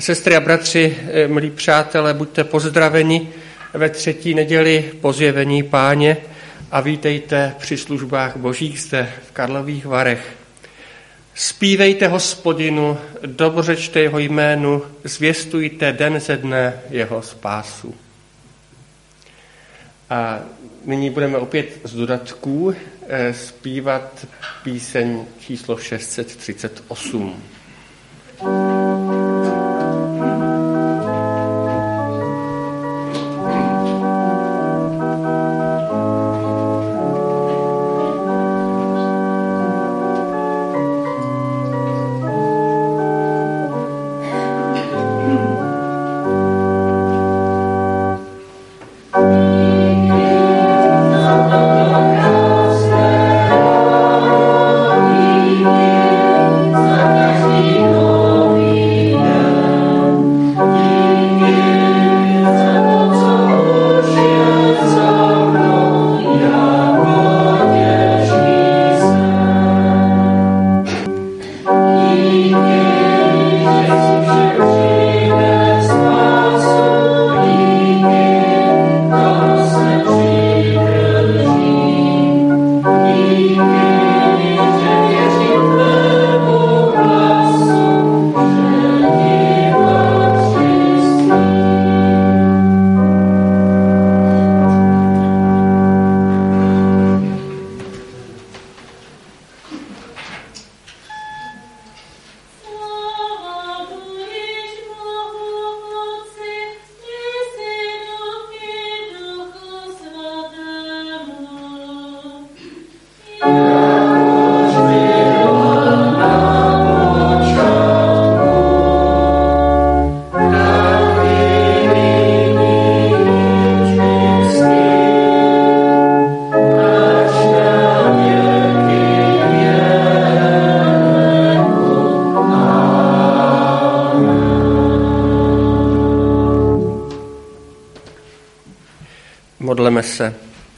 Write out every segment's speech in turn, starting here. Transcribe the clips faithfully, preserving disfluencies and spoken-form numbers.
Sestry a bratři, milí přátelé, buďte pozdraveni ve třetí neděli po zjevení Páně a vítejte při službách božích zde v Karlových Varech. Zpívejte Hospodinu, dobřečte jeho jménu, zvěstujte den ze dne jeho spásu. A nyní budeme opět z dodatků zpívat píseň číslo šest set třicet osm. Modleme se.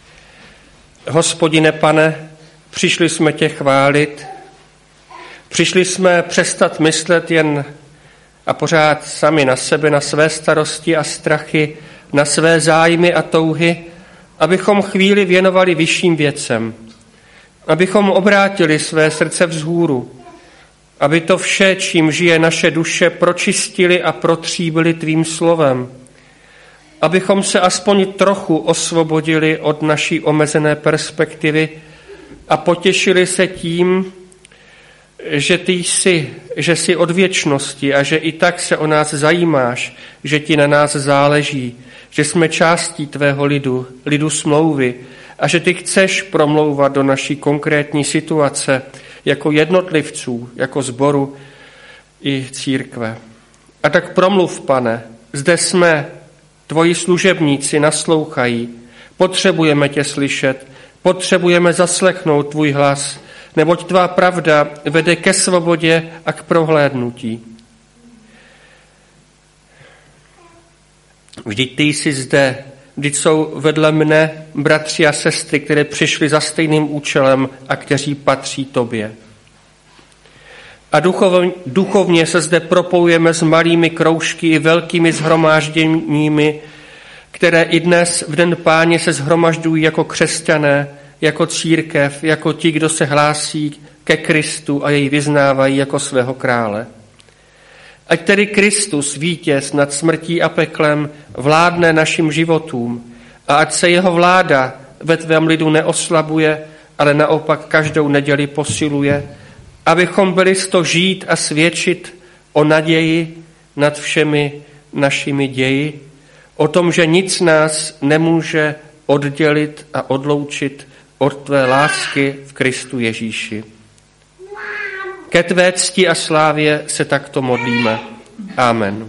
Hospodine Pane, přišli jsme tě chválit, přišli jsme přestat myslet jen a pořád sami na sebe, na své starosti a strachy, na své zájmy a touhy, abychom chvíli věnovali vyšším věcem, abychom obrátili své srdce vzhůru, aby to vše, čím žije naše duše, pročistili a protříbili tvým slovem, abychom se aspoň trochu osvobodili od naší omezené perspektivy a potěšili se tím, že ty jsi, že jsi od věčnosti a že i tak se o nás zajímáš, že ti na nás záleží, že jsme částí tvého lidu, lidu smlouvy a že ty chceš promlouvat do naší konkrétní situace jako jednotlivců, jako sboru i církve. A tak promluv, Pane, zde jsme, tvoji služebníci naslouchají, potřebujeme tě slyšet, potřebujeme zaslechnout tvůj hlas, neboť tvá pravda vede ke svobodě a k prohlédnutí. Vždyť ty jsi zde, vždyť jsou vedle mne bratři a sestry, které přišli za stejným účelem a kteří patří tobě. A duchovně, duchovně se zde propojujeme s malými kroužky i velkými shromážděními, které i dnes v den Páně se shromažďují jako křesťané, jako církev, jako ti, kdo se hlásí ke Kristu a jej vyznávají jako svého krále. Ať tedy Kristus, vítěz nad smrtí a peklem, vládne našim životům a ať se jeho vláda ve tvém lidu neoslabuje, ale naopak každou neděli posiluje, abychom byli sto žít a svědčit o naději nad všemi našimi ději, o tom, že nic nás nemůže oddělit a odloučit od tvé lásky v Kristu Ježíši. Ke tvé cti a slávě se takto modlíme. Amen.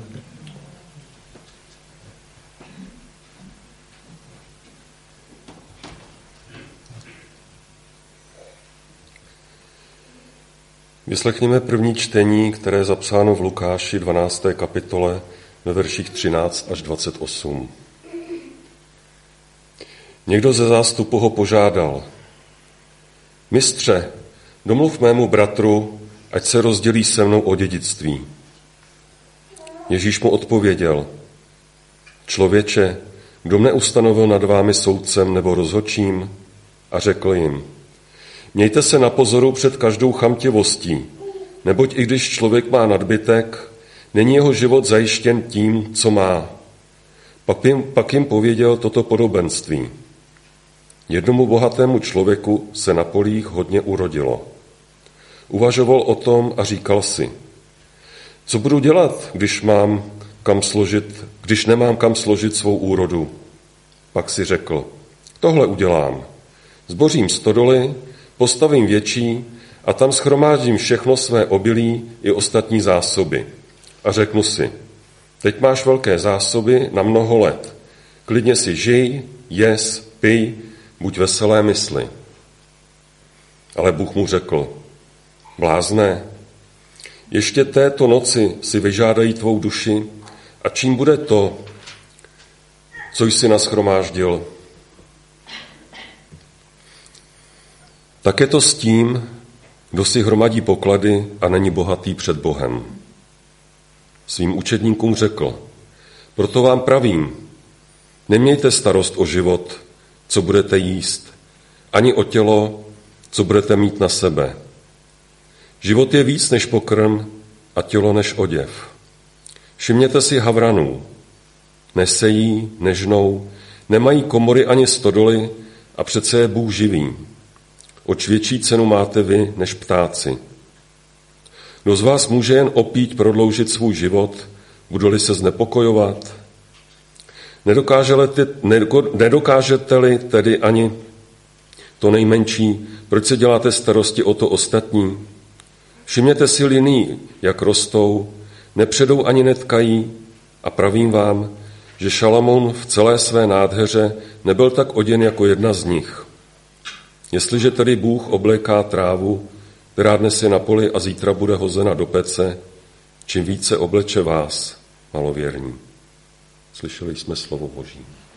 Vyslechněme první čtení, které je zapsáno v Lukáši dvanácté kapitole ve verších třináct až dvacet osm. Někdo ze zástupu ho požádal: Mistře, domluv mému bratru, ať se rozdělí se mnou o dědictví. Ježíš mu odpověděl: Člověče, kdo mne ustanovil nad vámi soudcem nebo rozhodčím? A řekl jim: Mějte se na pozoru před každou chamtivostí, neboť i když člověk má nadbytek, není jeho život zajištěn tím, co má. Pak jim, pak jim pověděl toto podobenství. Jednomu bohatému člověku se na polích hodně urodilo. Uvažoval o tom a říkal si: Co budu dělat, když mám kam složit, když nemám kam složit svou úrodu? Pak si řekl: Tohle udělám. Zbořím stodoly, postavím větší a tam shromáždím všechno své obilí i ostatní zásoby. A řeknu si: Teď máš velké zásoby na mnoho let. Klidně si žij, jes, pij, buď veselé mysli. Ale Bůh mu řekl: Blázne, ještě této noci si vyžádají tvou duši, a čím bude to, co jsi nashromáždil? Tak je to s tím, kdo si hromadí poklady a není bohatý před Bohem. Svým učedníkům řekl: Proto vám pravím, nemějte starost o život, co budete jíst, ani o tělo, co budete mít na sebe. Život je víc než pokrm a tělo než oděv. Všimněte si havranů. Nesejí, nežnou, nemají komory ani stodoly a přece je Bůh živý. Oč větší cenu máte vy než ptáci. Kdo z vás může jen opít prodloužit svůj život, bude-li se znepokojovat? Nedokážete-li tedy ani to nejmenší, proč se děláte starosti o to ostatní? Všimněte si liní, jak rostou, nepředou ani netkají, a pravím vám, že Šalamoun v celé své nádheře nebyl tak oděn jako jedna z nich. Jestliže tedy Bůh obléká trávu, která dnes je na poli a zítra bude hozena do pece, čím více obleče vás, malověrní. Slyšeli jsme slovo Boží.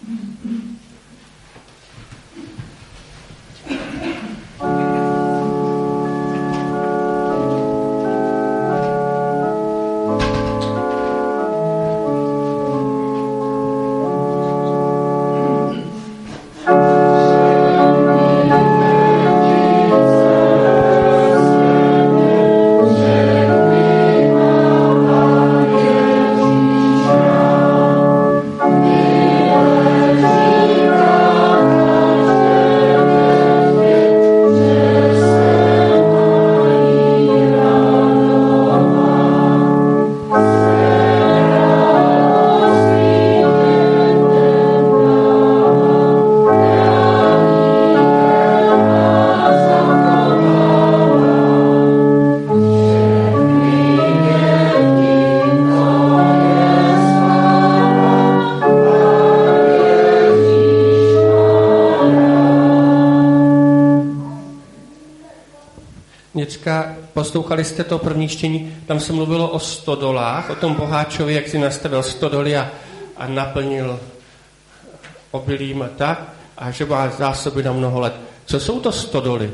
Poslouchali jste to první čtení, tam se mluvilo o stodolách, o tom boháčovi, jak si nastavil stodoly a, a naplnil obilím a tak, a že má zásoby na mnoho let. Co jsou to stodoly?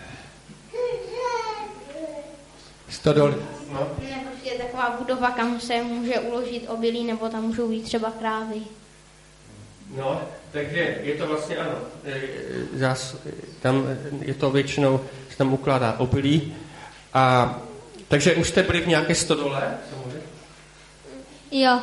Stodoly. No. Je taková budova, kam se může uložit obilí, nebo tam můžou být třeba krávy. No, takže je to vlastně ano. Zás, tam je to většinou, se tam ukládá obilí. A takže už jste byli v nějaké stodole? Jo.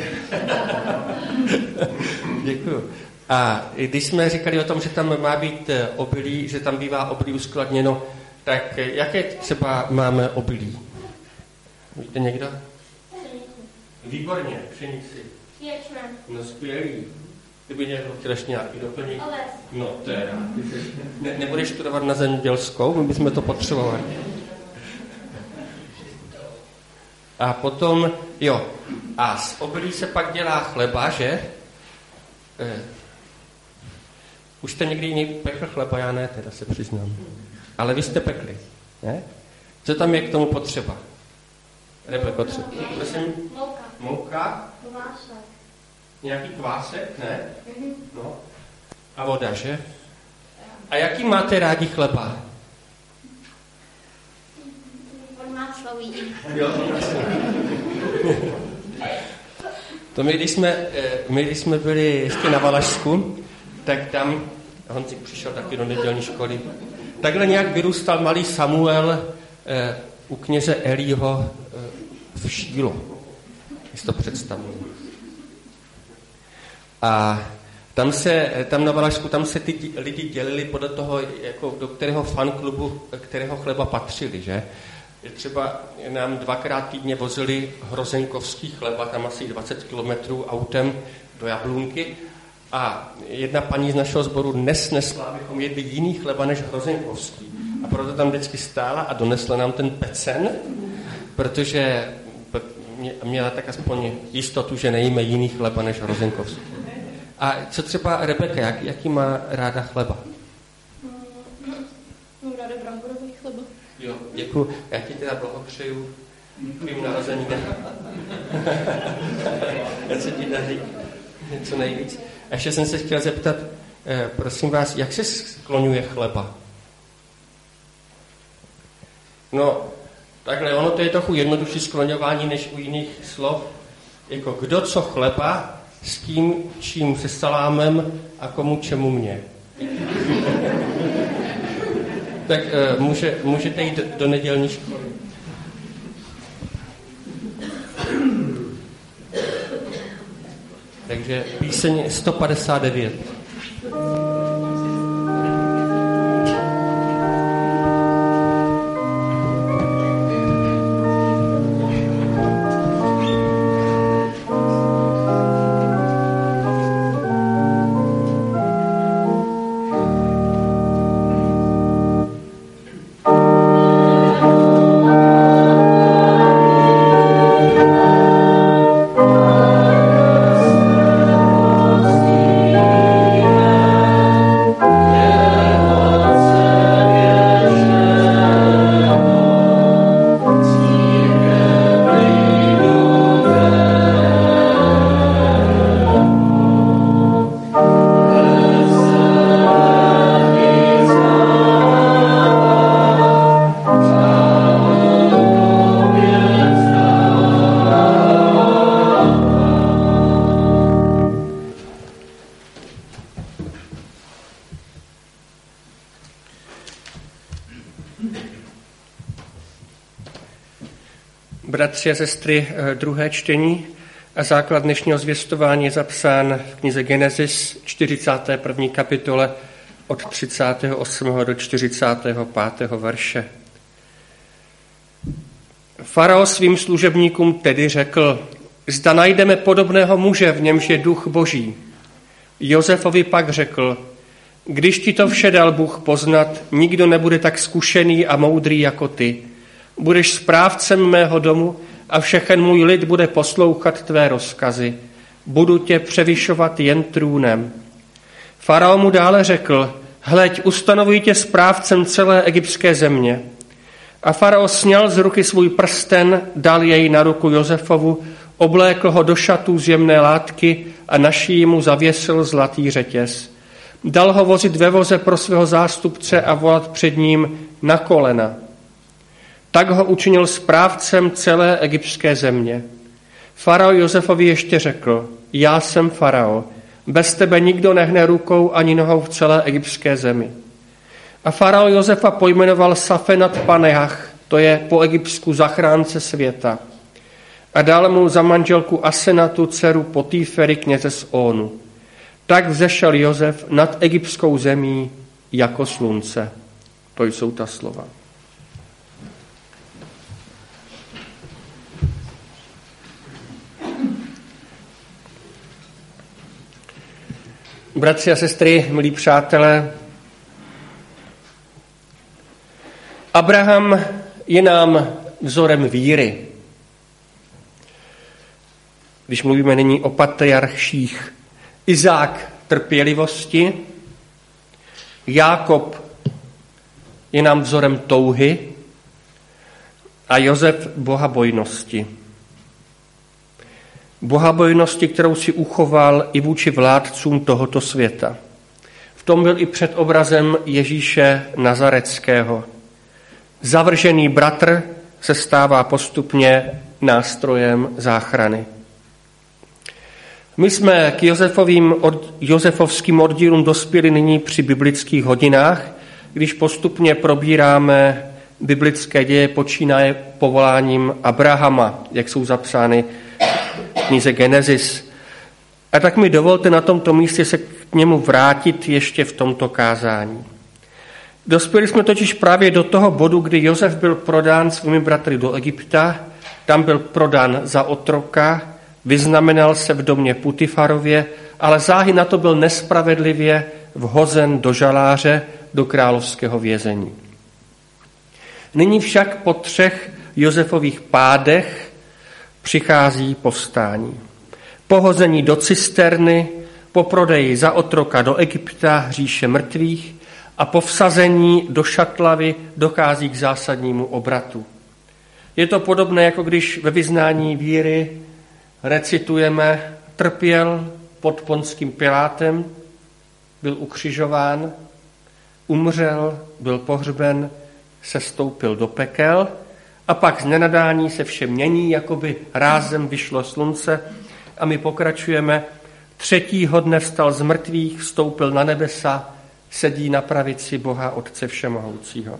Děkuju. A když jsme říkali o tom, že tam má být obilí, že tam bývá obilí uskladněno, tak jaké třeba máme obilí? Víte někdo? Výborně, pšenici. Ječmen. No skvělý. Kdyby někdo chtěl ještě nějaký doplnit. Oves. No teda. Ne, nebudeš studovat na zemědělskou, my bychom to potřebovali. A potom, jo, a z obilí se pak dělá chleba, že? Eh. Už jste někdy jiný pekl chleba, já ne, teda se přiznám. Ale vy jste pekli, ne? Co tam je k tomu potřeba? Rebeko, třeba. Prosím? Mouka. Mouka? Kvásek. Nějaký kvásek, ne? Mm-hmm. No. A voda, že? A jaký máte rádi chleba? On má slový. Jo, To my, když jsme, my, když jsme byli ještě na Valašsku, tak tam, Honzik přišel taky do nedělní školy, takhle nějak vyrůstal malý Samuel eh, u kněze Elího eh, v Šílo. Si to představuji. A tam se, tam na Valašsku, tam se ty lidi dělili podle toho, jako do kterého fanklubu, kterého chleba patřili, že? Třeba nám dvakrát týdně vozili hrozenkovský chleba, tam asi dvacet kilometrů autem do Jablunky a jedna paní z našeho sboru nesnesla, abychom jedli jiný chleba než hrozenkovský. A proto tam vždycky stála a donesla nám ten pecen, protože měla tak aspoň jistotu, že nejíme jiný chleba než hrozenkovský. A co třeba Rebeka, jak, jaký má ráda chleba? Mám ráda bramborový chleba. Jo, děkuju. Já ti teda blahopřeju tvým narozeninám. Já se ti daří něco nejvíc. A ještě jsem se chtěl zeptat, eh, prosím vás, jak se skloňuje chleba? No, takhle, ono to je trochu jednodušší skloňování než u jiných slov. Jako kdo co chleba, s tím, čím se salámem a komu čemu mě. Tak uh, může, můžete jít do, do nedělní školy. Takže píseň sto padesát devět. Bratři a sestry, druhé čtení a základ dnešního zvěstování je zapsán v knize Genesis čtyřicáté první kapitole od třicátého osmého do čtyřicátého pátého verše. Farao svým služebníkům tedy řekl, zda najdeme podobného muže, v němž je duch boží. Josefovi pak řekl, když ti to vše dal Bůh poznat, nikdo nebude tak zkušený a moudrý jako ty. Budeš správcem mého domu a všechen můj lid bude poslouchat tvé rozkazy. Budu tě převyšovat jen trůnem. Farao mu dále řekl, hleď, ustanovuji tě správcem celé egyptské země. A farao sňal z ruky svůj prsten, dal jej na ruku Josefovu, oblékl ho do šatů z jemné látky a na šíji mu zavěsil zlatý řetěz. Dal ho vozit ve voze pro svého zástupce a volat před ním na kolena. Tak ho učinil správcem celé egyptské země. Farao Josefovi ještě řekl, já jsem farao, bez tebe nikdo nehne rukou ani nohou v celé egyptské zemi. A farao Josefa pojmenoval Safenat Paneach, to je po egyptsku zachránce světa. A dal mu za manželku Asenatu dceru Potýfery kněze z Ónu. Tak vzešel Josef nad egyptskou zemí jako slunce. To jsou ta slova. Bratři a sestry, milí přátelé, Abraham je nám vzorem víry. Když mluvíme nyní o patriarchích, Izák trpělivosti, Jákob je nám vzorem touhy a Josef bohabojnosti. Bohabojnosti, kterou si uchoval i vůči vládcům tohoto světa. V tom byl i před obrazem Ježíše Nazareckého. Zavržený bratr se stává postupně nástrojem záchrany. My jsme k Josefovým, od, josefovským oddílům dospěli nyní při biblických hodinách, když postupně probíráme biblické děje, počínaje povoláním Abrahama, jak jsou zapsány v knize Genesis. A tak mi dovolte na tomto místě se k němu vrátit ještě v tomto kázání. Dospěli jsme totiž právě do toho bodu, kdy Josef byl prodán svými bratry do Egypta, tam byl prodán za otroka, vyznamenal se v domě Putifarově, ale záhy na to byl nespravedlivě vhozen do žaláře, do královského vězení. Nyní však po třech Josefových pádech přichází povstání. Pohození do cisterny, po prodeji za otroka do Egypta, říše mrtvých, a po vsazení do šatlavy dochází k zásadnímu obratu. Je to podobné, jako když ve vyznání víry recitujeme: trpěl pod Ponským Pilátem, byl ukřižován, umřel, byl pohřben, sestoupil do pekel a pak z nenadání se vše mění, jako by rázem vyšlo slunce a my pokračujeme: třetího dne vstal z mrtvých, vstoupil na nebesa, sedí na pravici Boha Otce Všemohoucího.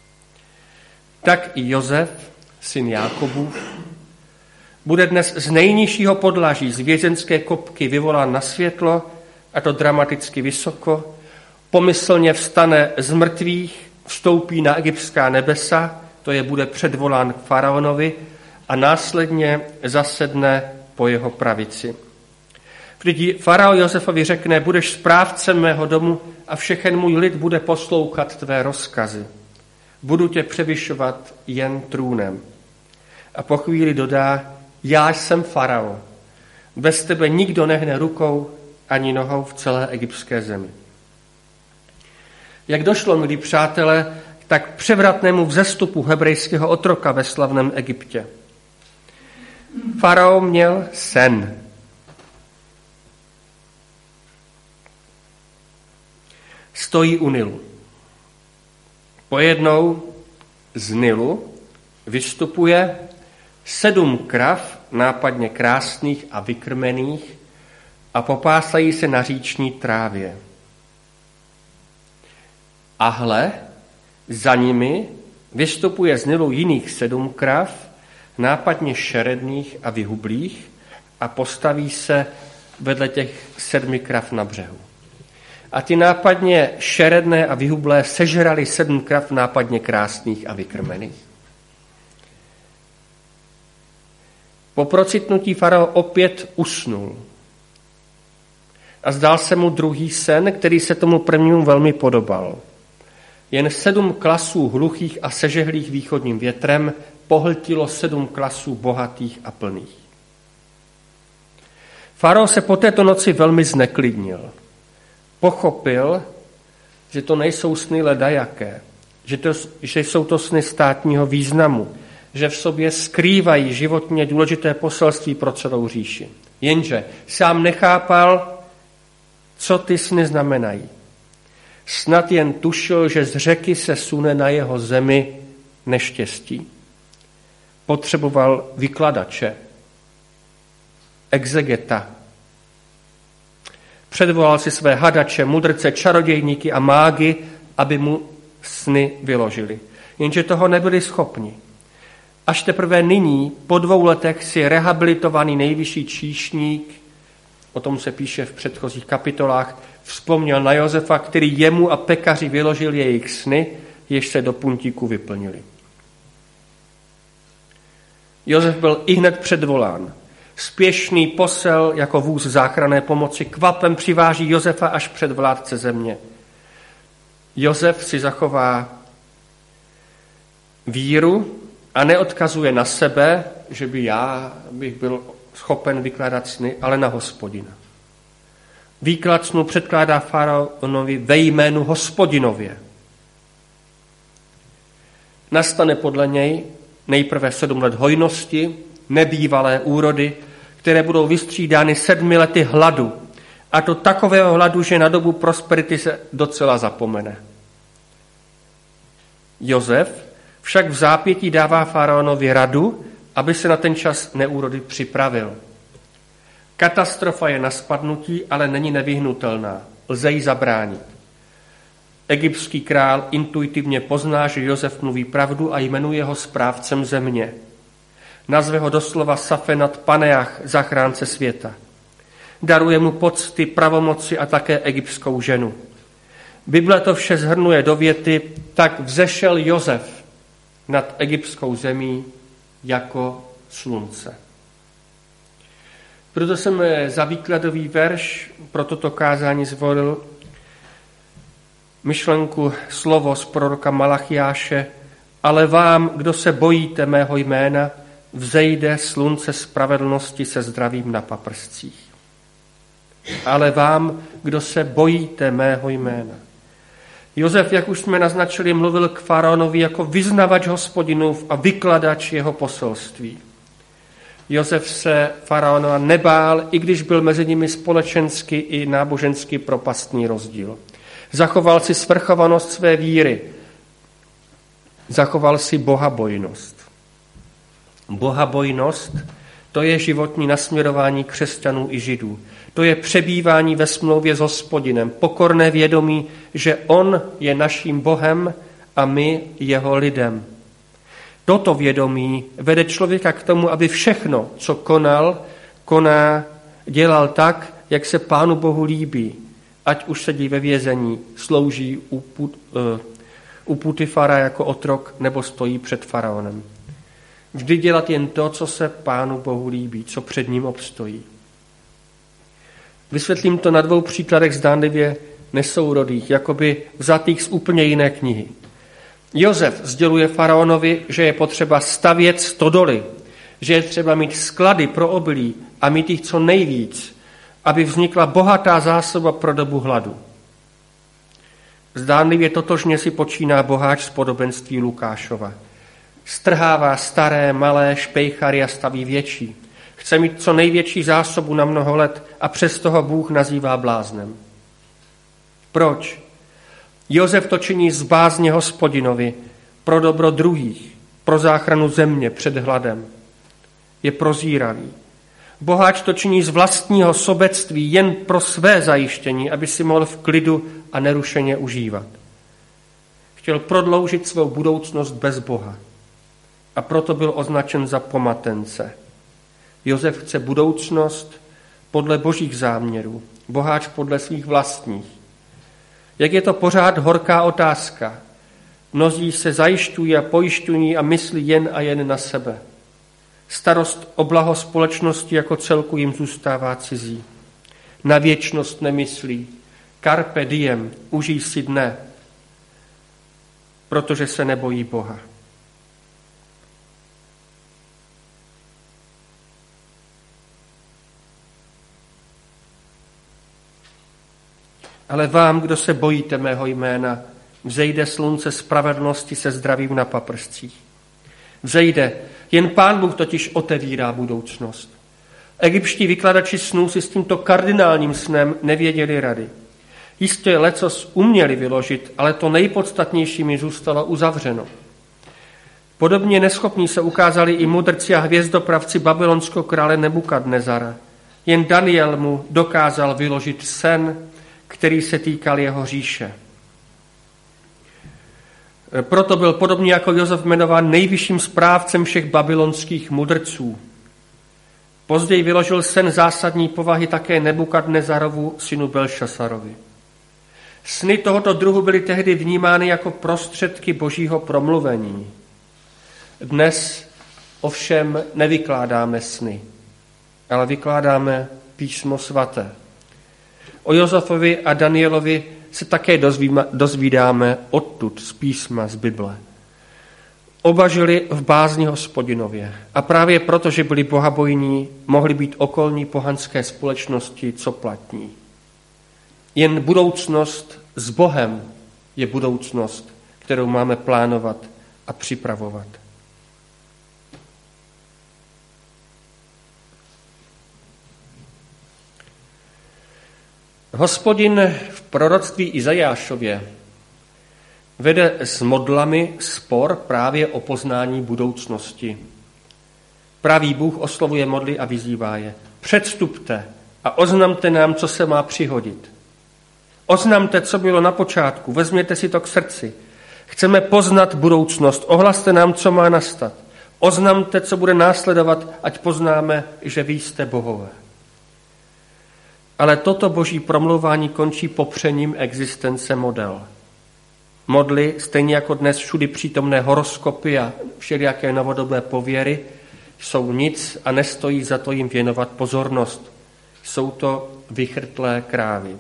Tak i Josef, syn Jákobův, bude dnes z nejnižšího podlaží, z vězenské kopky vyvolán na světlo, a to dramaticky vysoko, pomyslně vstane z mrtvých, vstoupí na egyptská nebesa, to je bude předvolán k faraonovi a následně zasedne po jeho pravici. Vždyť faraon Josefovi řekne: budeš správcem mého domu a všechen můj lid bude poslouchat tvé rozkazy. Budu tě převyšovat jen trůnem. A po chvíli dodá: já jsem faraon. Bez tebe nikdo nehne rukou ani nohou v celé egyptské zemi. Jak došlo, milí přátelé, tak převratnému vzestupu hebrejského otroka ve slavném Egyptě. Faraon měl sen. Stojí u Nilu. Pojednou z Nilu vystupuje sedm krav, nápadně krásných a vykrmených, a popásají se na říční trávě. A hle, za nimi vystupuje z Nilu jiných sedm krav, nápadně šeredných a vyhublých, a postaví se vedle těch sedmi krav na břehu. A ty nápadně šeredné a vyhublé sežrali sedm krav nápadně krásných a vykrmených. Po procitnutí faraon opět usnul. A zdál se mu druhý sen, který se tomu prvnímu velmi podobal. Jen sedm klasů hluchých a sežehlých východním větrem pohltilo sedm klasů bohatých a plných. Faraon se po této noci velmi zneklidnil. Pochopil, že to nejsou sny ledajaké, že, to, že jsou to sny státního významu, že v sobě skrývají životně důležité poselství pro celou říši. Jenže sám nechápal, co ty sny znamenají. Snad jen tušil, že z řeky se sune na jeho zemi neštěstí. Potřeboval vykladače, exegeta. Předvolal si své hadače, mudrce, čarodějníky a mágy, aby mu sny vyložili. Jenže toho nebyli schopni. Až teprve nyní, po dvou letech, si rehabilitovaný nejvyšší číšník, o tom se píše v předchozích kapitolách, vzpomněl na Josefa, který jemu a pekaři vyložil jejich sny, jež se do puntíku vyplnili. Josef byl ihned předvolán. Spěšný posel jako vůz záchranné pomoci kvapem přiváží Josefa až před vládce země. Josef si zachová víru a neodkazuje na sebe, že by já bych byl schopen vykládat sny, ale na Hospodina. Výklad snu předkládá faraonovi ve jménu Hospodinově. Nastane podle něj nejprve sedm let hojnosti, nebývalé úrody, které budou vystřídány sedmi lety hladu. A to takového hladu, že na dobu prosperity se docela zapomene. Josef však v zápětí dává faraonovi radu, aby se na ten čas neúrody připravil. Katastrofa je na spadnutí, ale není nevyhnutelná. Lze jí zabránit. Egyptský král intuitivně pozná, že Josef mluví pravdu a jmenuje ho správcem země. Nazve ho doslova Safenat Paneach, zachránce světa. Daruje mu pocty, pravomoci a také egyptskou ženu. Bible to vše shrnuje do věty: tak vzešel Josef nad egyptskou zemí jako slunce. Proto jsem za výkladový verš pro toto kázání zvolil myšlenku, slovo z proroka Malachiáše: ale vám, kdo se bojíte mého jména, vzejde slunce spravedlnosti se zdravím na paprscích. Ale vám, kdo se bojíte mého jména. Josef, jak už jsme naznačili, mluvil k faraonovi jako vyznavač Hospodinův a vykladač jeho poselství. Josef se faraona nebál, i když byl mezi nimi společensky i nábožensky propastný rozdíl. Zachoval si svrchovanost své víry. Zachoval si bohabojnost. Bohabojnost, to je životní nasměrování křesťanů i židů. To je přebývání ve smlouvě s Hospodinem, pokorné vědomí, že on je naším Bohem a my jeho lidem. Toto vědomí vede člověka k tomu, aby všechno, co konal, koná, dělal tak, jak se Pánu Bohu líbí. Ať už sedí ve vězení, slouží u, Put, uh, u Putifara jako otrok nebo stojí před faraonem. Vždy dělat jen to, co se Pánu Bohu líbí, co před ním obstojí. Vysvětlím to na dvou příkladech zdánlivě nesourodých, jakoby vzatých z úplně jiné knihy. Josef sděluje faraonovi, že je potřeba stavět stodoly, že je třeba mít sklady pro obilí a mít jich co nejvíc, aby vznikla bohatá zásoba pro dobu hladu. Zdánlivě totožně si počíná boháč z podobenství Lukášova. Strhává staré, malé špejchary a staví větší. Chce mít co největší zásobu na mnoho let a přesto ho Bůh nazývá bláznem. Proč? Josef to činí z bázně Hospodinovi, pro dobro druhých, pro záchranu země před hladem. Je prozíravý. Boháč to činí z vlastního sobectví jen pro své zajištění, aby si mohl v klidu a nerušeně užívat. Chtěl prodloužit svou budoucnost bez Boha a proto byl označen za pomatence. Josef chce budoucnost podle božích záměrů, boháč podle svých vlastních. Jak je to pořád horká otázka. Mnozí se zajišťují a pojišťují a myslí jen a jen na sebe. Starost o blaho společnosti jako celku jim zůstává cizí. Na věčnost nemyslí. Carpe diem, užij si dne, protože se nebojí Boha. Ale vám, kdo se bojíte mého jména, vzejde slunce spravedlnosti se zdravím na paprscích. Vzejde, jen Pán Bůh totiž otevírá budoucnost. Egyptští vykladači snů si s tímto kardinálním snem nevěděli rady. Jistě lecos uměli vyložit, ale to nejpodstatnější mi zůstalo uzavřeno. Podobně neschopní se ukázali i mudrci a hvězdopravci babylonského krále Nebukadnezara. Jen Daniel mu dokázal vyložit sen, který se týkal jeho říše. Proto byl podobně jako Josef jmenován nejvyšším správcem všech babylonských mudrců. Později vyložil sen zásadní povahy také Nebukadnezarovu synu Belšasarovi. Sny tohoto druhu byly tehdy vnímány jako prostředky božího promluvení. Dnes ovšem nevykládáme sny, ale vykládáme písmo svaté. O Josefovi a Danielovi se také dozvídáme odtud z písma, z Bible. Oba žili v bázni Hospodinově a právě proto, že byli bohabojní, mohli být okolní pohanské společnosti co platní. Jen budoucnost s Bohem je budoucnost, kterou máme plánovat a připravovat. Hospodin v proroctví Izajášově vede s modlami spor právě o poznání budoucnosti. Pravý Bůh oslovuje modly a vyzývá je. Předstupte a oznamte nám, co se má přihodit. Oznamte, co bylo na počátku, vezměte si to k srdci. Chceme poznat budoucnost, ohlaste nám, co má nastat. Oznamte, co bude následovat, ať poznáme, že vy jste bohové. Ale toto boží promlouvání končí popřením existence model. Modly, stejně jako dnes všudy přítomné horoskopy a všelijaké novodobé pověry, jsou nic a nestojí za to jim věnovat pozornost. Jsou to vychrtlé krávy.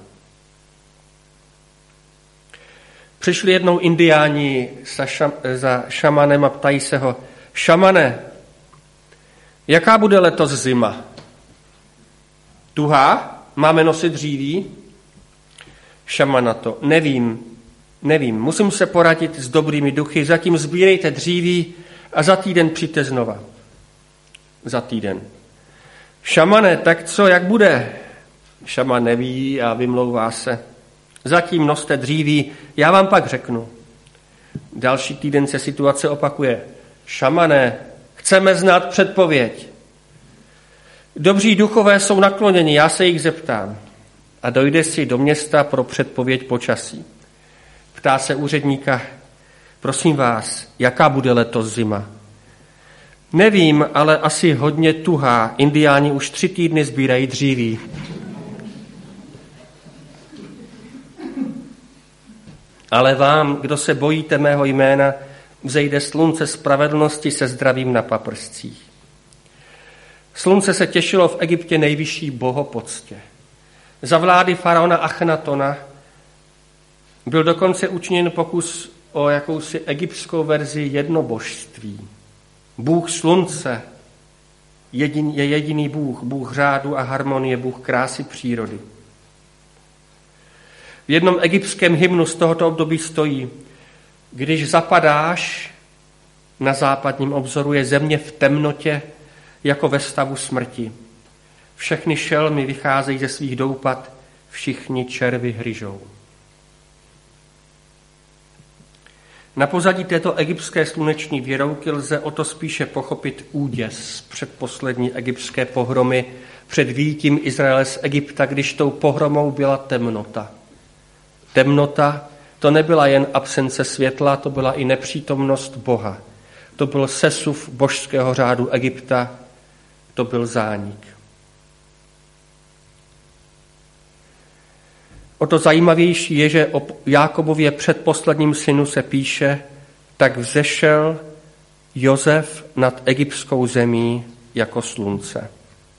Přišli jednou indiáni za šamanem a ptají se ho: šamane, jaká bude letos zima? Tuhá? Máme nosit dříví? Šaman na to: nevím, nevím, musím se poradit s dobrými duchy, zatím sbírejte dříví a za týden přijďte znova. Za týden. Šamane, tak co, jak bude? Šaman neví a vymlouvá se: zatím noste dříví, já vám pak řeknu. Další týden se situace opakuje: šamane, chceme znát předpověď. Dobří duchové jsou nakloněni, já se jich zeptám. A dojde si do města pro předpověď počasí. Ptá se úředníka: prosím vás, jaká bude letos zima? Nevím, ale asi hodně tuhá. Indiáni už tři týdny sbírají dříví. Ale vám, kdo se bojíte mého jména, vzejde slunce spravedlnosti se zdravím na paprscích. Slunce se těšilo v Egyptě nejvyšší bohopoctě. Za vlády faraona Achnatona byl dokonce učiněn pokus o jakousi egyptskou verzi jednobožství. Bůh slunce je jediný Bůh, Bůh řádu a harmonie, Bůh krásy přírody. V jednom egyptském hymnu z tohoto období stojí: když zapadáš, na západním obzoru je země v temnotě jako ve stavu smrti. Všechny šelmy vycházejí ze svých doupat, všichni červy hryžou. Na pozadí této egyptské sluneční věrouky lze o to spíše pochopit úděs předposlední egyptské pohromy před vyjitím Izraele z Egypta, když tou pohromou byla temnota. Temnota to nebyla jen absence světla, to byla i nepřítomnost Boha. To byl sesuv božského řádu Egypta, to byl zánik. O to zajímavější je, že o Jákobově předposledním synu se píše: tak vzešel Josef nad egyptskou zemí jako slunce.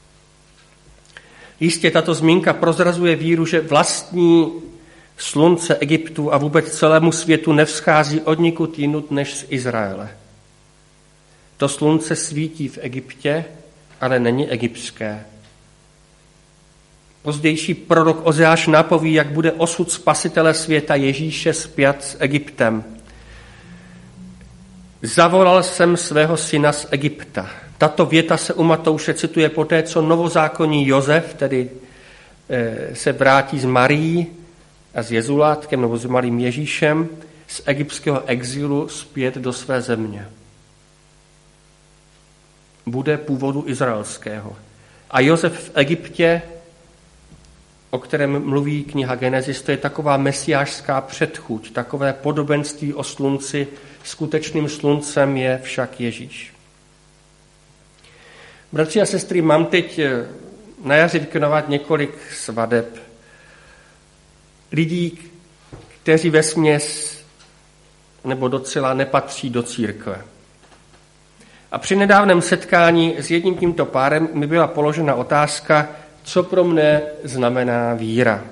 Jistě tato zmínka prozrazuje víru, že vlastní slunce Egyptu a vůbec celému světu nevzchází odnikud jinut než z Izraele. To slunce svítí v Egyptě, ale není egyptské. Pozdější prorok Ozeáš napoví, jak bude osud spasitele světa Ježíše spjat s Egyptem. Zavolal jsem svého syna z Egypta. Tato věta se u Matouše cituje poté, co novozákonní Josef, tedy e, se vrátí z Marií a s Jezulátkem, nebo s malým Ježíšem, z egyptského exilu zpět do své země. Bude původu izraelského. A Josef v Egyptě, o kterém mluví kniha Genesis, to je taková mesiášská předchuť, takové podobenství o slunci. Skutečným sluncem je však Ježíš. Bratři a sestry, mám teď na jaře vykonovat několik svadeb lidí, kteří vesměs nebo docela nepatří do církve. A při nedávném setkání s jedním tímto párem mi byla položena otázka, co pro mne znamená víra.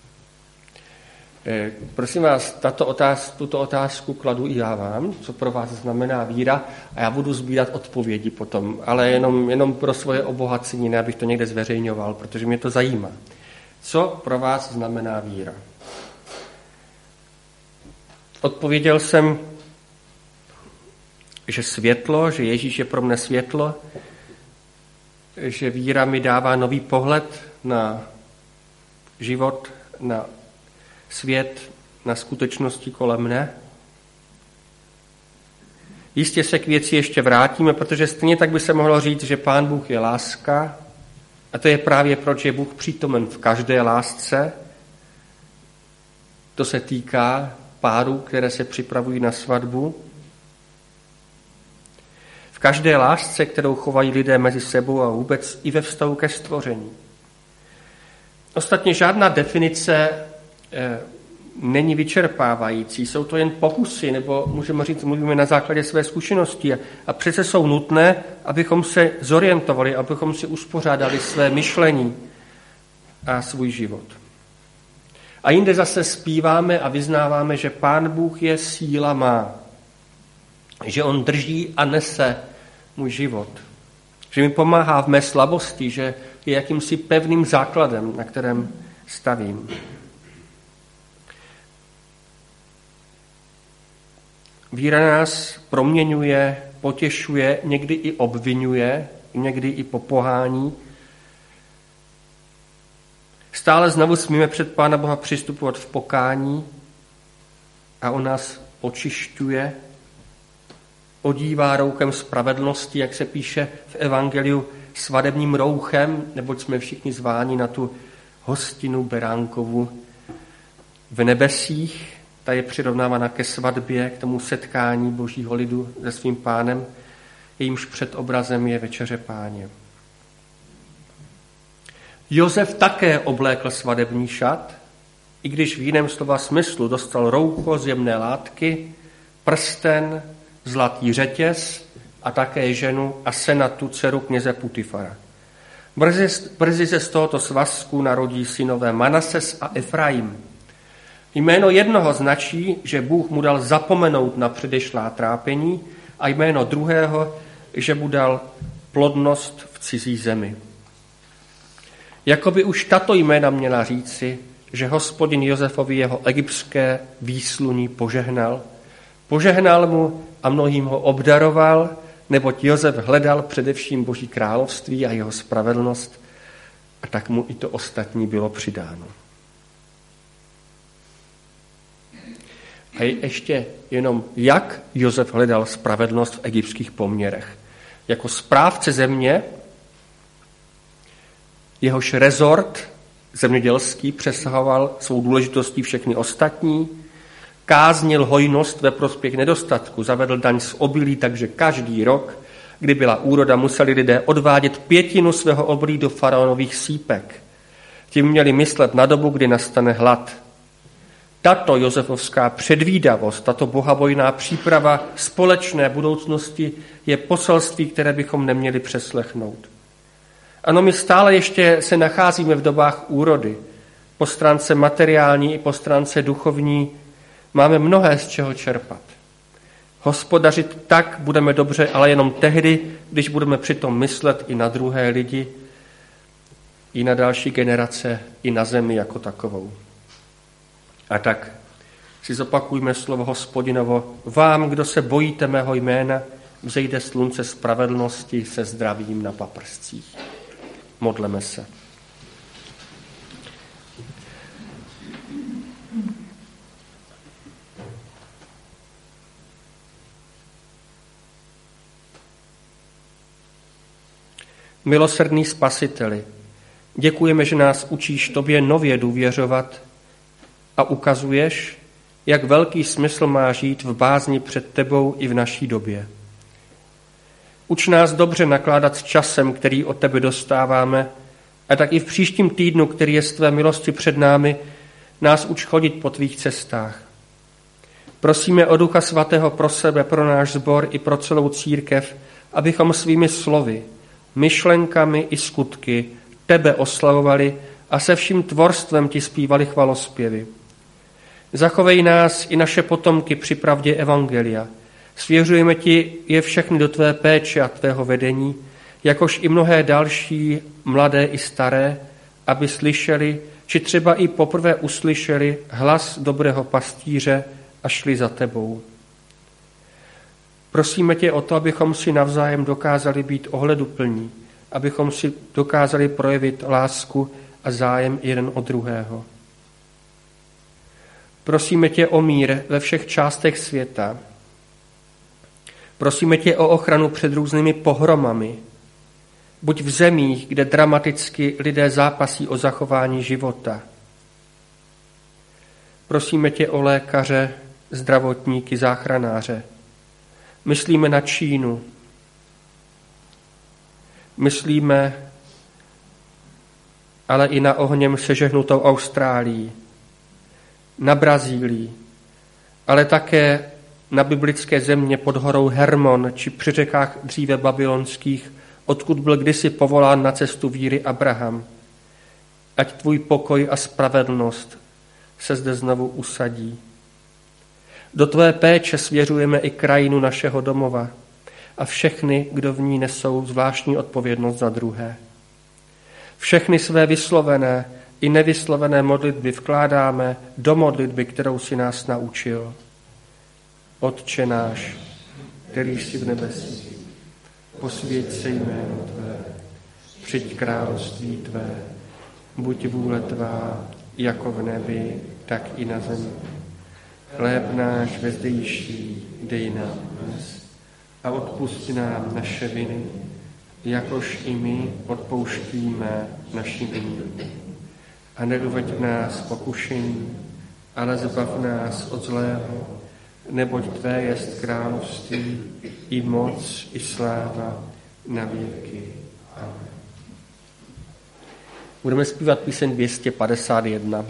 E, prosím vás, tato otázka, tuto otázku kladu i já vám, co pro vás znamená víra, a já budu sbírat odpovědi potom, ale jenom, jenom pro svoje obohacení, ne abych to někde zveřejňoval, protože mě to zajímá. Co pro vás znamená víra? Odpověděl jsem, že světlo, že Ježíš je pro mne světlo, že víra mi dává nový pohled na život, na svět, na skutečnosti kolem mne. Jistě se k věci ještě vrátíme, protože stejně tak by se mohlo říct, že Pán Bůh je láska A to je právě proč je Bůh přítomen v každé lásce. To se týká párů, které se připravují na svatbu. V každé lásce, kterou chovají lidé mezi sebou a vůbec i ve vztahu ke stvoření. Ostatně žádná definice eh, není vyčerpávající, jsou to jen pokusy, nebo můžeme říct, mluvíme na základě své zkušenosti. A přece jsou nutné, abychom se zorientovali, abychom si uspořádali své myšlení a svůj život. A jinde zase zpíváme a vyznáváme, že Pán Bůh je síla má, že on drží a nese můj život, že mi pomáhá v mé slabosti, že je jakýmsi pevným základem, na kterém stavím. Víra nás proměňuje, potěšuje, někdy i obvinuje, někdy i popohání. Stále znovu smíme před Pána Boha přistupovat v pokání a on nás očišťuje, odívá rouchem spravedlnosti, jak se píše v evangeliu, svadebním rouchem, neboť jsme všichni zváni na tu hostinu beránkovu v nebesích. Ta je přirovnávána ke svatbě, k tomu setkání božího lidu se svým Pánem, jejímž předobrazem je večeře Páně. Josef také oblékl svadební šat, i když v jiném slova smyslu dostal roucho z jemné látky, prsten, zlatý řetěz a také ženu a senatu, dceru kněze Putifara. Brzy, brzy se z tohoto svazku narodí synové Manases a Efraim. Jméno jednoho značí, že Bůh mu dal zapomenout na předešlá trápení a jméno druhého, že mu dal plodnost v cizí zemi. Jakoby už tato jména měla říci, že Hospodin Josefovi jeho egyptské výsluní požehnal. Požehnal mu a mnohým ho obdaroval, neboť Josef hledal především Boží království a jeho spravedlnost a tak mu i to ostatní bylo přidáno. A ještě jenom, jak Josef hledal spravedlnost v egyptských poměrech. Jako správce země, jehož rezort zemědělský přesahoval svou důležitostí všechny ostatní, káznil hojnost ve prospěch nedostatku, zavedl daň z obilí, takže každý rok, kdy byla úroda, museli lidé odvádět pětinu svého obilí do faraonových sípek. Tím měli myslet na dobu, kdy nastane hlad. Tato josefovská předvídavost, tato bohabojná příprava společné budoucnosti je poselství, které bychom neměli přeslechnout. Ano, my stále ještě se nacházíme v dobách úrody. Po stránce materiální i po stránce duchovní máme mnohé z čeho čerpat. Hospodařit tak budeme dobře, ale jenom tehdy, když budeme přitom myslet i na druhé lidi, i na další generace, i na zemi jako takovou. A tak si zopakujme slovo Hospodinovo. Vám, kdo se bojíte mého jména, vzejde slunce spravedlnosti se zdravím na paprscích. Modleme se. Milosrdný Spasiteli, děkujeme, že nás učíš tobě nově důvěřovat a ukazuješ, jak velký smysl má žít v bázni před tebou i v naší době. Uč nás dobře nakládat s časem, který od tebe dostáváme, a tak i v příštím týdnu, který je z tvé milosti před námi, nás uč chodit po tvých cestách. Prosíme o Ducha Svatého pro sebe, pro náš sbor i pro celou církev, abychom svými slovy, myšlenkami i skutky tebe oslavovali a se vším tvorstvem ti zpívali chvalospěvy. Zachovej nás i naše potomky při pravdě evangelia. Svěřujeme ti je všechny do tvé péče a tvého vedení, jakož i mnohé další, mladé i staré, aby slyšeli, či třeba i poprvé uslyšeli hlas dobrého pastýře a šli za tebou. Prosíme tě o to, abychom si navzájem dokázali být ohleduplní, abychom si dokázali projevit lásku a zájem jeden od druhého. Prosíme tě o mír ve všech částech světa. Prosíme tě o ochranu před různými pohromami. Buď v zemích, kde dramaticky lidé zápasí o zachování života. Prosíme tě o lékaře, zdravotníky, záchranáře. Myslíme na Čínu. Myslíme ale i na ohněm sežehnutou Austrálii, na Brazílii, ale také na biblické země pod horou Hermon či při řekách dříve babylonských, odkud byl kdysi povolán na cestu víry Abraham. Ať tvůj pokoj a spravedlnost se zde znovu usadí. Do tvé péče svěřujeme i krajinu našeho domova a všechny, kdo v ní nesou zvláštní odpovědnost za druhé. Všechny své vyslovené i nevyslovené modlitby vkládáme do modlitby, kterou si nás naučil. Otče náš, který jsi v nebesích, posvěť se jméno tvé, přijď království tvé, buď vůle tvá, jako v nebi, tak i na zemi. Chléb náš vezdejší dej nám dnes a odpusť nám naše viny, jakož i my odpouštíme našim vinným. A neuveď nás pokušení, ale zbav nás od zlého, neboť tvé jest království, i moc, i sláva na věky. Amen. Budeme zpívat píseň dvě stě padesát jedna.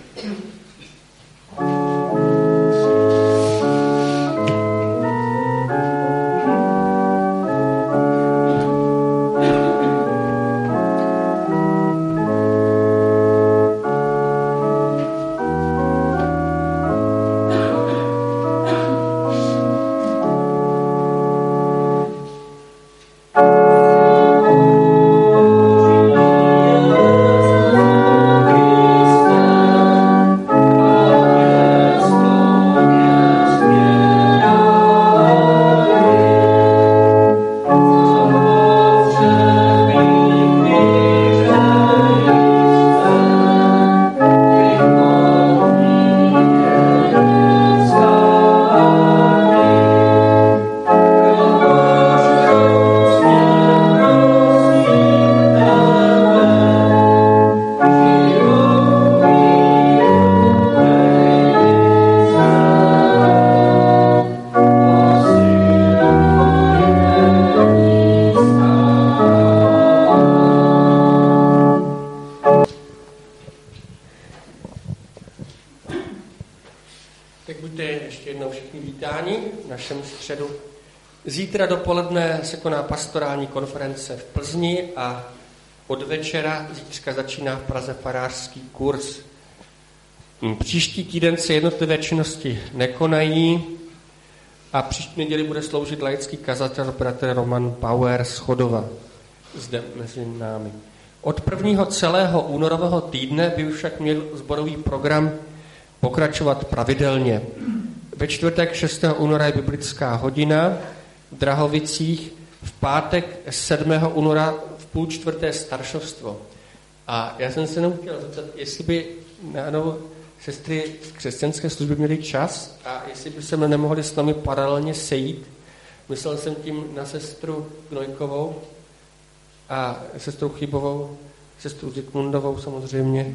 Zítra dopoledne se koná pastorální konference v Plzni a od večera zítřka začíná v Praze farářský kurz. Příští týden se jednotlivé činnosti nekonají a příští neděli bude sloužit laický kazatel bratr Roman Bauer z Chodova zde mezi námi. Od prvního celého únorového týdne by už však měl sborový program pokračovat pravidelně. Ve čtvrtek šestého února je biblická hodina v Drahovicích, v pátek sedmého února v půl čtvrté staršovstvo. A já jsem se jenom chtěl zeptat, jestli by náhodou sestry z křesťanské služby měly čas a jestli by se nemohli s námi paralelně sejít. Myslel jsem tím na sestru Gnojkovou a sestru Chybovou, sestru Zikmundovou samozřejmě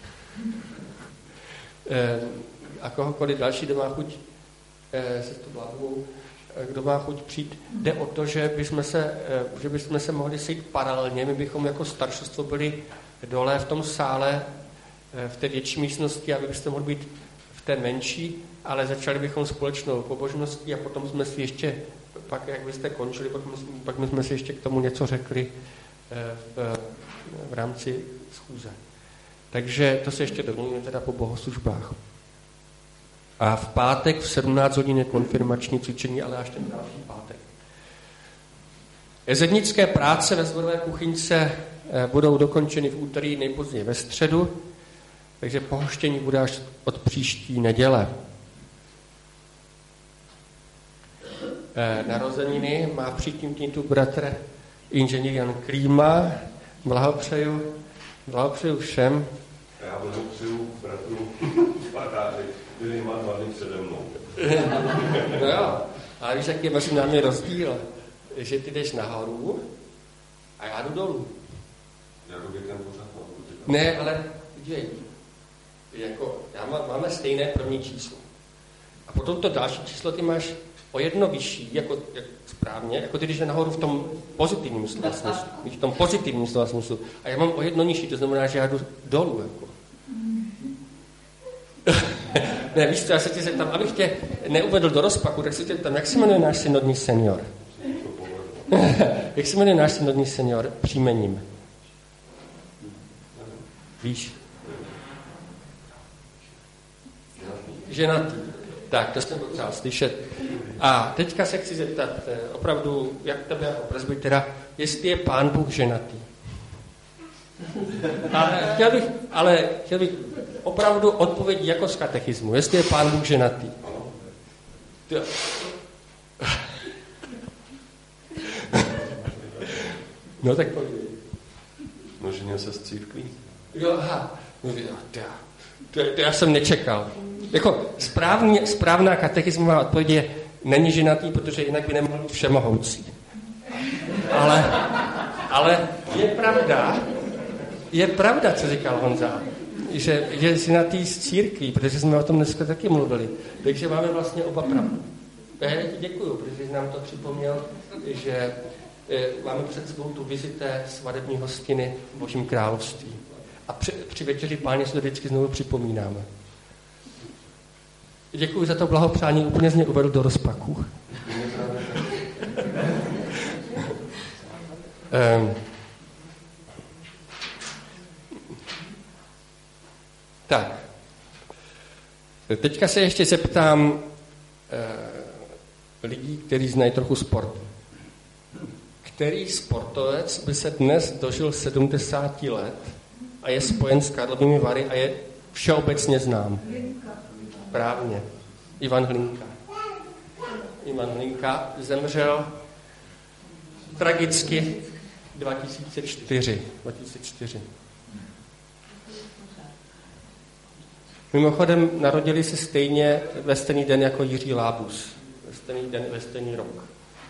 a kohokoliv další, kdo má chuť, sestru Bláhovou, kdo má chuť přijít. Jde o to, že bychom se, že bychom se mohli sejít paralelně. My bychom jako staršostvo byli dole v tom sále, v té větší místnosti, aby byste mohli být v té menší, ale začali bychom společnou pobožností a potom jsme si ještě, pak jak byste končili, pak, pak jsme si ještě k tomu něco řekli v, v rámci schůze. Takže to se ještě domluvíme teda po bohoslužbách. A v pátek v sedmnáct hodin je konfirmační cvičení, ale až ten další pátek. Zednické práce ve sborové kuchyňce budou dokončeny v úterý, nejpozději ve středu, takže pohoštění bude až od příští neděle. Narozeniny má v příštím týdnu bratr inženýr Jan Klíma. Blahopřeju, blahopřeju všem. Já blahopřeju bratru Spartáři, který má dva dny přede mnou. No jo, ale víš, jaký je mezi námi rozdíl, že ty jdeš nahoru A já jdu dolů. Já jdu ten pořád. Ne, ale dívej, jako, já má, máme stejné první číslo. A potom to další číslo ty máš o jedno vyšší, jako, jak správně, jako ty, když je nahoru v tom pozitivním slova smyslu. V tom pozitivním slova smyslu. A já mám o jedno nižší, to znamená, že já jdu dolů. Jako. Ne, víš co, já se tě zeptám, abych tě neuvedl do rozpaku, tak se tě zeptám, jak se jmenuje náš synodní senior? Jak se jmenuje náš synodní senior příjmením? Víš? Ženatý. Tak, to jsem potřeboval slyšet. A teďka se chci zeptat, opravdu, jak tebe jako presbytera, jestli je Pán Bůh ženatý. Ale chtěl bych, ale chtěl bych opravdu odpověď jako z katechismu, jestli je Pán Bůh ženatý. No tak povídej. No, ženil se z církví. Jo, aha. No, to, to, to já jsem nečekal. Jako správně, správná katechismová odpověď je, není ženatý, protože jinak by nemohl být všemohoucí. Ale, ale je pravda, je pravda, co říkal Honza, že je ženatý z církví, protože jsme o tom dneska taky mluvili. Takže máme vlastně oba pravdu. Já ti děkuju, protože jsi nám to připomněl, že máme před sebou tu vizi té svadební hostiny v Božím království. A při, při večeři Páně se to vždycky znovu připomínáme. Děkuji za to blahopřání, úplně z mě uvedl do rozpaku. um. Tak. Teďka se ještě zeptám uh, lidí, kteří znají trochu sport. Který sportovec by se dnes dožil sedmdesáti let a je spojen s Karlovými Vary a je všeobecně znám? Právně. Ivan Hlinka. Ivan Hlinka zemřel tragicky dva tisíce čtyři. dva tisíce čtyři. Mimochodem narodili se stejně ve stejný den jako Jiří Lábus. Ve stejný den, ve stejný rok.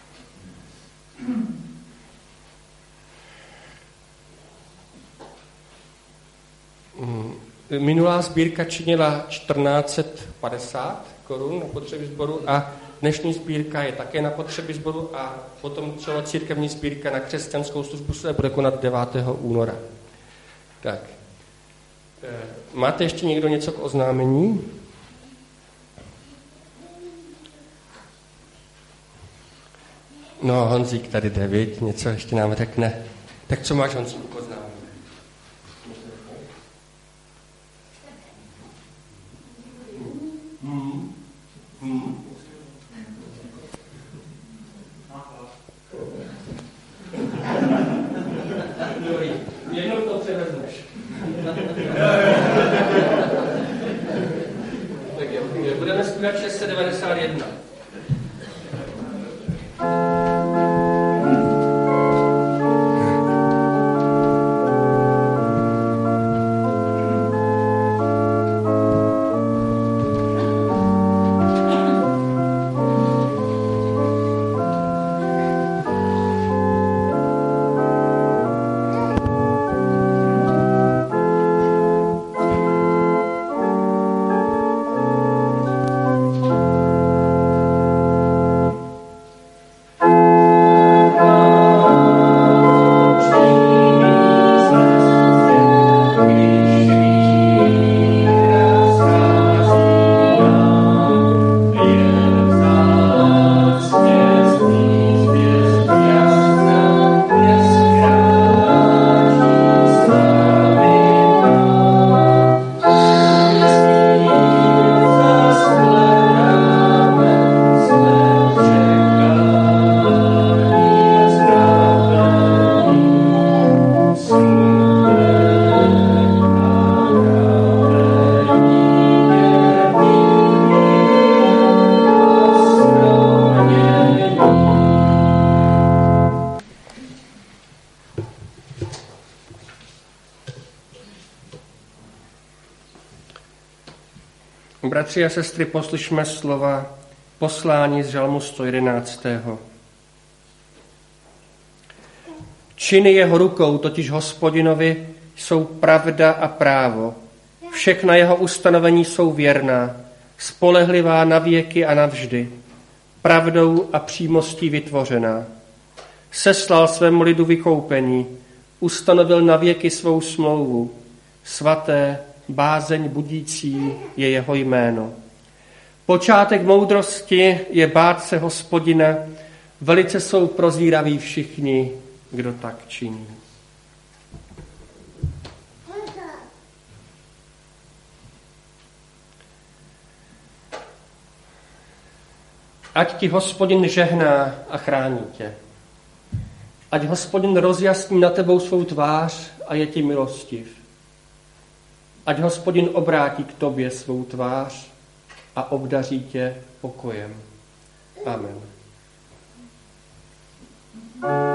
Minulá sbírka činila čtrnáct set padesát korun na potřeby sboru a dnešní sbírka je také na potřeby sboru a potom celá církevní sbírka na křesťanskou službu se bude konat devátého února. Tak. Máte ještě někdo něco k oznámení? No, Honzík tady jde, viď? Něco ještě nám řekne. Tak co máš, Honzíku, k oznámení? Hmm. Hmm. Dobrý, jednou to převezneš. Tak jo, budeme zpívat šest set devadesát jedna. Bratři a sestry, poslyšme slova poslání z žalmu sto jedenáct. Činy jeho rukou, totiž Hospodinovi, jsou pravda a právo. Všechna jeho ustanovení jsou věrná, spolehlivá na věky a navždy, pravdou a přímostí vytvořená. Seslal svému lidu vykoupení, ustanovil na věky svou smlouvu. Svaté, bázeň budící je jeho jméno. Počátek moudrosti je bát se Hospodina, velice jsou prozíraví všichni, kdo tak činí. Ať ti Hospodin žehná a chrání tě. Ať Hospodin rozjasní na tebou svou tvář a je ti milostiv. Ať Hospodin obrátí k tobě svou tvář a obdaří tě pokojem. Amen.